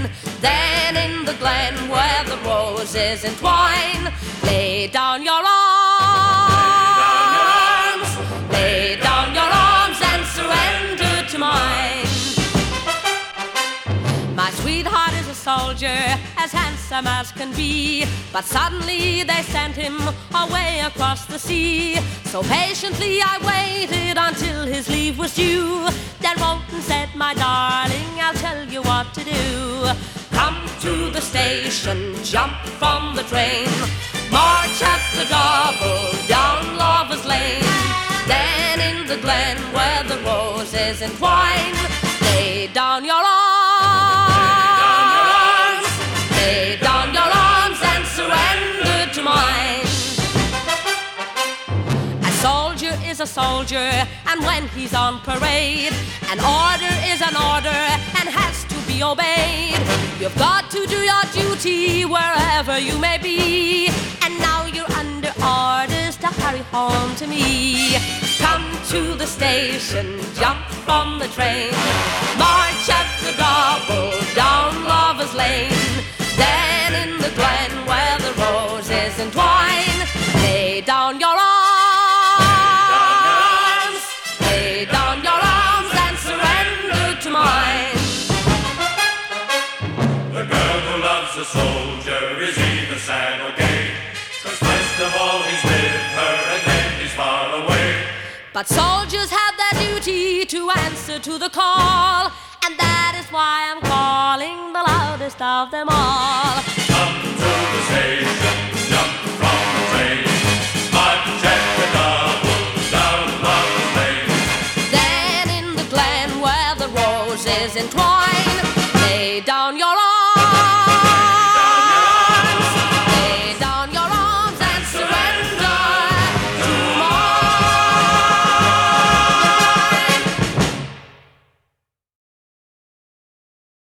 Then in the glen where the roses entwine, lay down your arms, lay down your arms and surrender to mine. My sweetheart is a soldier, as handsome as can be, but suddenly they sent him away across the sea. So patiently I waited until his leave was due. Then wrote and said, my darling, I'll tell you what to do. Come to the station, jump from the train, march at the double down Lover's Lane. Then in the glen where the roses entwine, lay down your arms, lay down your arms and surrender to mine. A soldier is a soldier, and when he's on parade, an order is an order and has to be obeyed. You've got to do your duty wherever you may be, and now you're under orders to hurry home to me. Come to the station, jump from the train, march at the double down Lover's Lane. Then in the glen where the roses entwine, lay down your arms, lay down your arms and surrender to mine. The girl who loves a soldier is either sad or gay, 'cause best of all he's with her and then he's far away. But soldiers have their duty to answer to the call, and that is why I'm calling the loudest of them all. Come to the station, jump from the train, march at the double down Lover's Lane. Then in the glen where the roses entwine, lay down your arms,